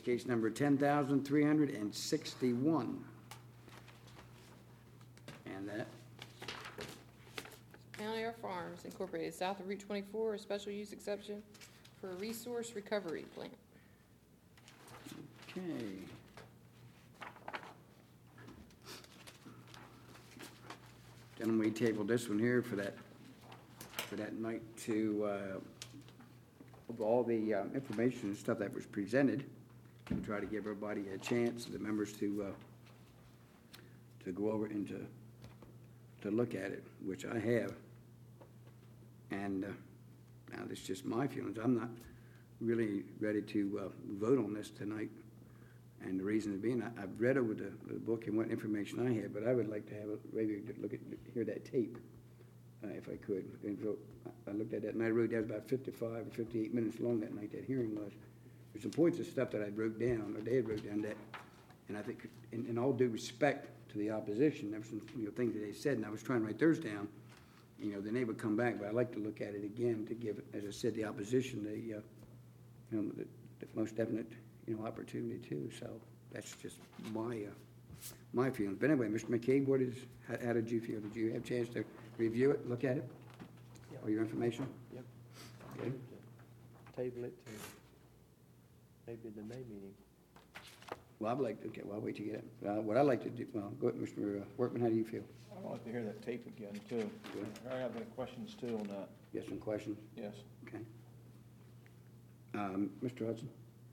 case number 10,361. And that, Mount Air Farms Incorporated, south of Route 24, a special use exception for a resource recovery plant. okay. Gentlemen, we tabled this one here for that night to, of all the information and stuff that was presented, to try to give everybody a chance, the members to go over and to look at it, which I have. And now this is just my feelings. I'm not really ready to vote on this tonight. And the reason being, I've read over the book and what information I have, but I would like to have maybe hear that tape, if I could. And so I looked at that, and I wrote down about 55 or 58 minutes long that night, that hearing was. There's some points of stuff that I wrote down, or they had wrote down that, and I think, in all due respect to the opposition, there were some things that they said, and I was trying to write theirs down. Then they would come back, but I'd like to look at it again to give, as I said, the opposition the most definite opportunity too. So that's just my feelings. But anyway, Mr. McCabe, how did you feel? Did you have a chance to review it, look at it, or your information? Yep. Okay. Table it to maybe the May meeting. Well, I'd like to, okay, well, I'll wait to get it. What I'd like to do, well, go ahead, Mr. Workman, how do you feel? I'd like to hear that tape again, too. Good. I have any questions, too, on that. You have some questions? Yes. Okay. Mr. Hudson?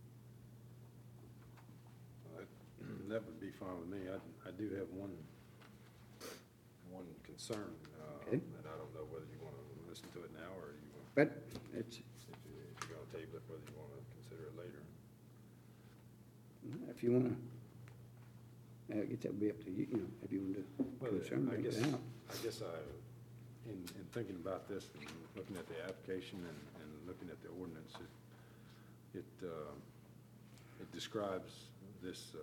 That would be fine with me. I do have one concern, Okay. and I don't know whether you want to listen to it now or you want, But it's, if you're going to table it, whether you want to consider it later. if you want to, I guess that would be up to you, if you want to. Well, concern, I bring it guess, out. in thinking about this and looking at the application and looking at the ordinance, it describes this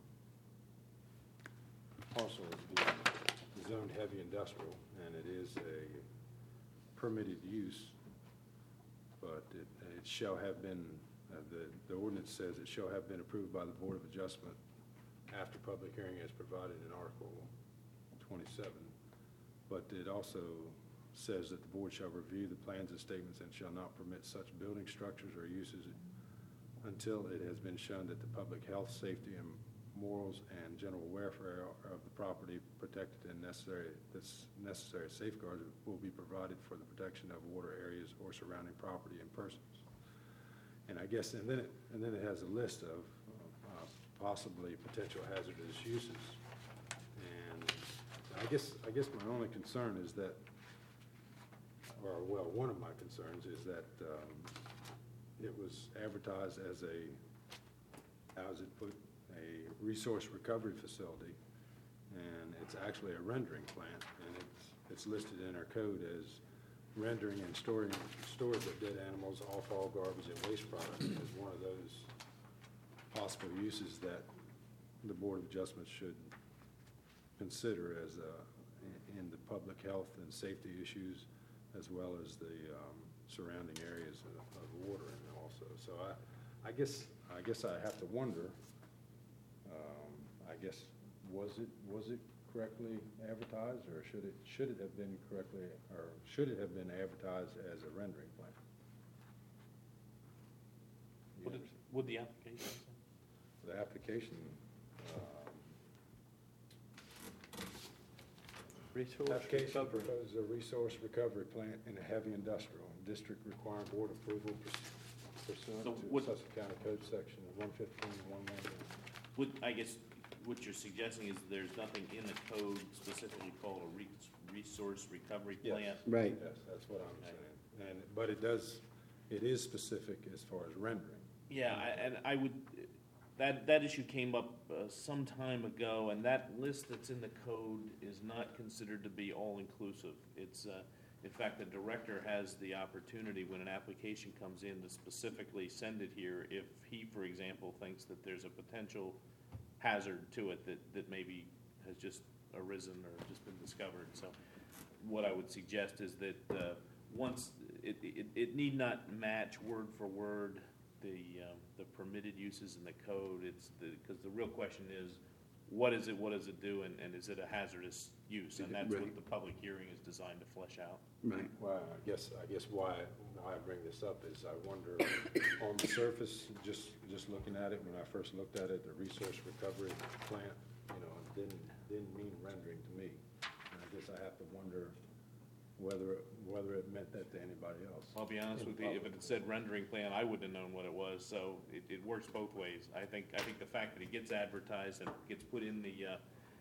parcel as being zoned heavy industrial, and it is a permitted use, but it shall have been, the ordinance says it shall have been approved by the Board of Adjustment after public hearing as provided in Article 27. But it also says that the board shall review the plans and statements and shall not permit such building structures or uses until it has been shown that the public health, safety, and morals and general welfare of the property protected and necessary safeguards will be provided for the protection of water areas or surrounding property and persons. And I guess, and then it has a list of possibly potential hazardous uses. And I guess my only concern is that, or well, one of my concerns is that it was advertised as a, how's it put, a resource recovery facility, and it's actually a rendering plant, and it's listed in our code as rendering and storage of dead animals, offal, garbage, and waste products as one of those possible uses that the Board of Adjustment should consider as in the public health and safety issues, as well as the surrounding areas of water and also. So I guess I have to wonder. I guess was it correctly advertised, or should it have been correctly, or should it have been advertised as a rendering plant? Would the application say? The application. Application proposes a resource recovery plant in a heavy industrial district requiring board approval pursuant to Sussex County Code Section 115 and 111. I guess what you're suggesting is there's nothing in the code specifically called a resource recovery plant? Yes. Right. Yes, that's what I'm saying. But it is specific as far as rendering. Yeah, and I would, that issue came up some time ago, and that list that's in the code is not considered to be all-inclusive. It's, in fact, the director has the opportunity when an application comes in to specifically send it here if he, for example, thinks that there's a potential hazard to it that maybe has just arisen or just been discovered. So what I would suggest is that once it need not match word for word the permitted uses in the code. Because the real question is, what is it do, and is it a hazardous use? And that's what Right. the public hearing is designed to flesh out. Right. Well, I guess why I bring this up is I wonder, on the surface, just looking at it, when I first looked at it, the resource recovery plant, it didn't mean rendering to me. And I guess I have to wonder whether it meant that to anybody else. I'll be honest with you, if it had said rendering plan, I wouldn't have known what it was, so it works both ways. I think the fact that it gets advertised and gets put in the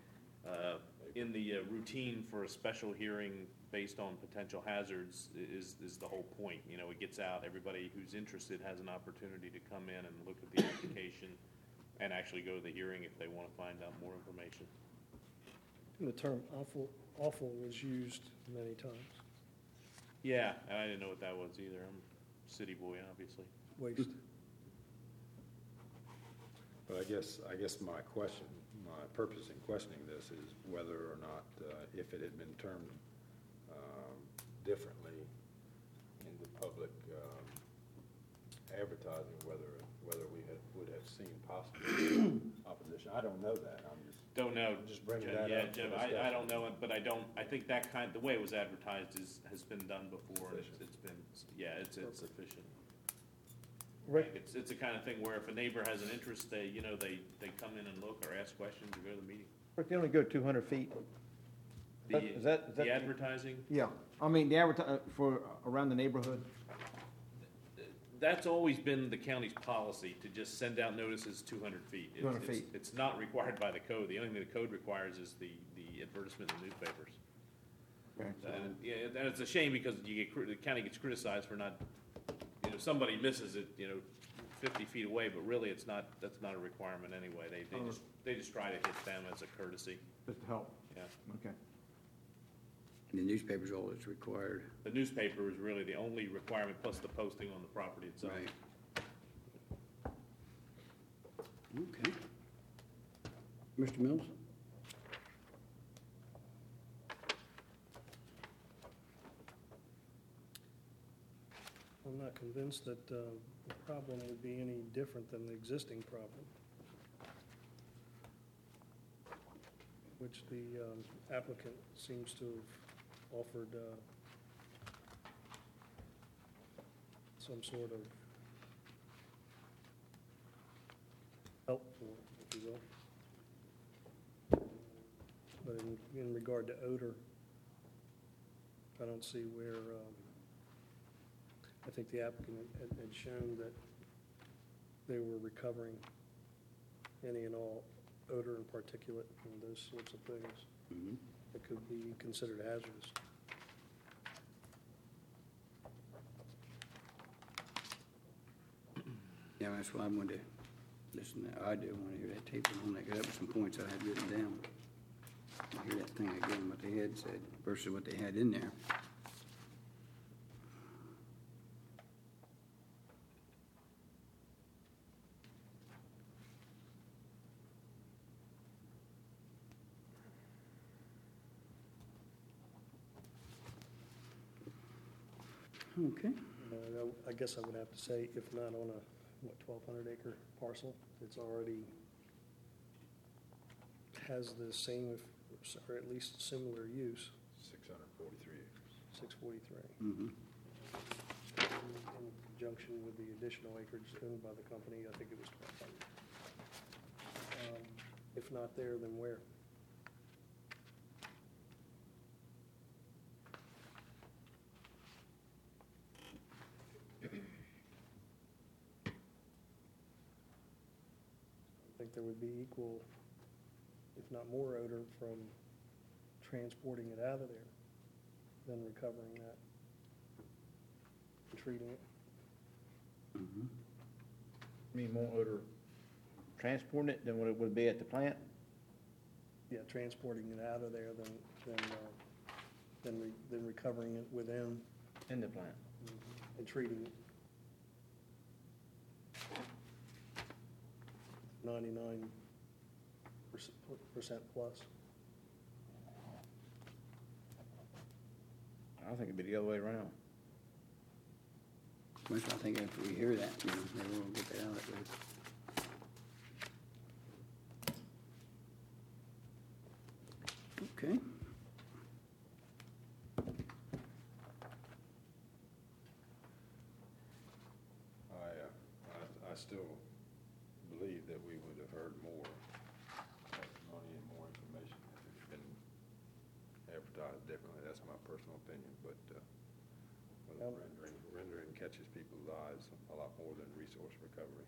routine for a special hearing based on potential hazards is the whole point. It gets out, everybody who's interested has an opportunity to come in and look at the application and actually go to the hearing if they want to find out more information. The term awful was used many times. Yeah, and I didn't know what that was either. I'm a city boy, obviously. Waste. But I guess my purpose in questioning this is whether or not, if it had been termed differently in the public advertising, whether we would have seen possible opposition. I don't know that. I'm just. Don't know. Just bringing that Yeah, up. Jim, I don't know it, but I think that the way it was advertised has been done before, and it's been, it's sufficient. Rick, It's the kind of thing where if a neighbor has an interest, they come in and look or ask questions or go to the meeting. Rick, they only go 200 feet. Is that- The advertising, Yeah, I mean, the for around the neighborhood. that's always been the county's policy, to just send out notices 200 feet. 200 feet. It's not required by the code. The only thing the code requires is the advertisement in the newspapers. And it's a shame because the county gets criticized for not, somebody misses it, 50 feet away, but really that's not a requirement anyway. They just try to hit them as a courtesy, Just to help, yeah. okay. And the newspaper's all that's required. The newspaper is really the only requirement, plus the posting on the property itself. Right. Okay. Mr. Mills? I'm not convinced that the problem would be any different than the existing problem, which the applicant seems to have offered some sort of help for, if you will. But in regard to odor, I don't see where, I think the applicant had shown that they were recovering any and all odor and particulate and those sorts of things Mhm. that could be considered hazardous. Yeah, that's why I wanted to listen, I do want to hear that tape on that, because that was some points I had written down. I hear that thing again, what they had said versus what they had in there. Okay. I guess I would have to say, if not on a, 1,200 acre parcel, it's already has the same, or at least similar use, 643 acres. 643. Mm-hmm. In conjunction with the additional acreage owned by the company, I think it was 1,200. If not there, then where? I think there would be equal, if not more odor from transporting it out of there than recovering that and treating it. Mm-hmm. I mean, more odor transporting it than what it would be at the plant? Yeah, transporting it out of there than recovering it within In the plant. and treating it. 99% plus. I think it'd be the other way around. Well, I think after we hear that, maybe we'll get that out of it. Okay. I still believe that we would have heard more testimony and more information if it's been advertised differently. That's my personal opinion, but Yep. rendering catches people's eyes a lot more than resource recovery.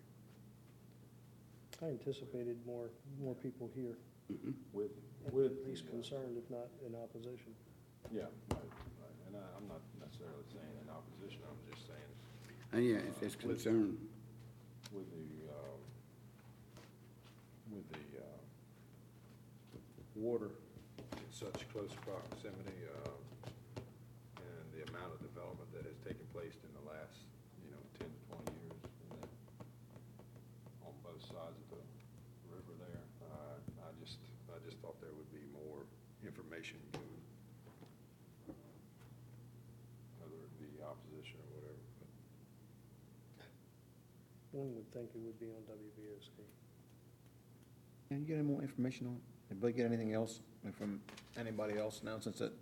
I anticipated more people here, With at least concerned, if not in opposition. Yeah, right. And I'm not necessarily saying in opposition, I'm just saying Yeah, it's concerned. with the water in such close proximity, and the amount of development that has taken place in the last, 10 to 20 years in that, on both sides of the river there, I just thought there would be more information given, whether it be opposition or whatever, but. One would think it would be on WBSD. Can you get any more information on it? Anybody get anything else from anybody else now since that,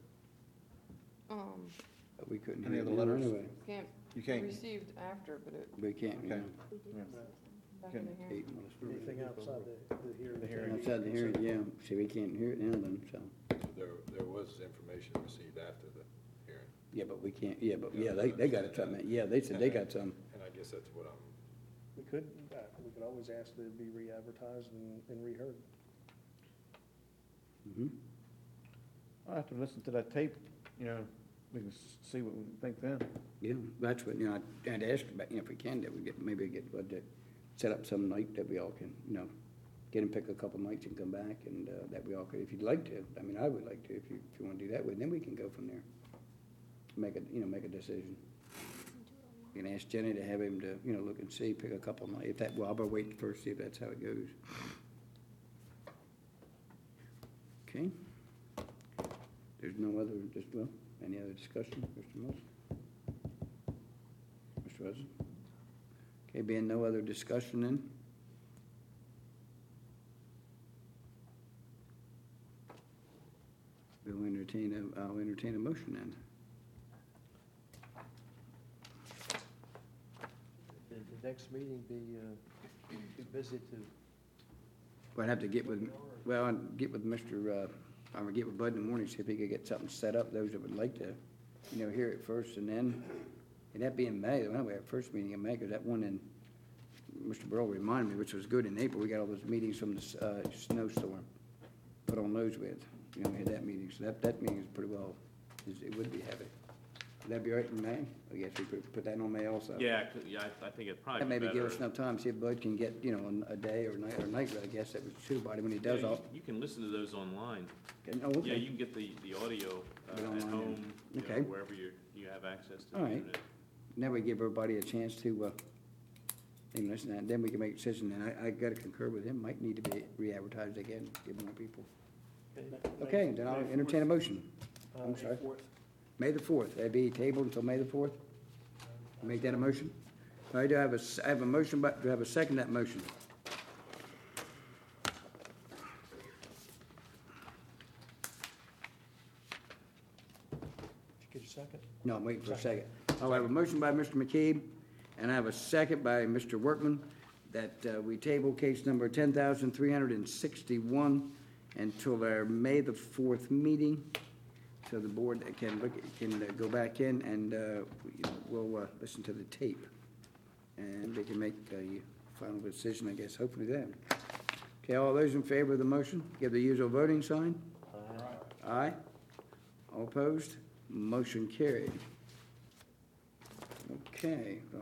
But we couldn't Any hear other them letters? anyway. Can't, you can't? received after, but it, We can't, Okay. back in the hearing. Anything outside the hearing? The hearing. Outside the hearing, yeah, see, we can't hear it now then, so, There was information received after the hearing, yeah, but we can't, they got something, yeah, they said they got some. and I guess that's what We could always ask that it be re-advertised and reheard. Mhm. I'll have to listen to that tape, we can see what we think then. Yeah, that's what, I'd ask about, if we can, that we maybe get Bud to set up some night that we all can, get him pick a couple nights and come back, and, that we all could, if you'd like to. I mean, I would like to, if you wanna do that way, then we can go from there. Make a decision. You can ask Jenny to have him to, look and see, pick a couple nights, if that, well, I'll wait first, see if that's how it goes. Okay. There's no other, any other discussion, Mr. Mills? Mr. Hudson? Okay, being no other discussion then? I'll entertain a motion then. The next meeting be too busy to, Well, I'd have to get with Mr., I would get with Bud in the morning, see if he could get something set up, those that would like to, hear it first, and then, and that be in May, we have first meeting in May, because that one in, Mr. Burrow reminded me, which was good in April, we got all those meetings from the snowstorm, put on those with, we had that meeting, so that meeting is pretty well, it would be heavy. Would that be all right in May? I guess we put that on May also. yeah, I think it'd probably That be maybe better. give us enough time, see if Bud can get, a day or night, I guess that would suit Bud when he does Yeah, all. you can listen to those online. Oh, okay. Yeah, you can get the audio Get at online, home, okay. wherever you have access to All the right. internet. Now we give everybody a chance to, listen, and then we can make a decision, and I gotta concur with him, might need to be re-advertised again, give more people. Okay, then I'll entertain a motion. I'm sorry. May the 4th, that'd be tabled until May the 4th? Make that a motion? All right, I have a motion, but do I have a second to that motion? did you get your second? No, I'm waiting for a second. I have a motion by Mr. McKeeb, and I have a second by Mr. Workman, that we table case number 10,361 until our May the 4th meeting, so the board can go back in and we'll listen to the tape. And they can make a final decision, I guess, hopefully then. Okay, all those in favor of the motion, give the usual voting sign. Aye. All opposed? Motion carried. Okay,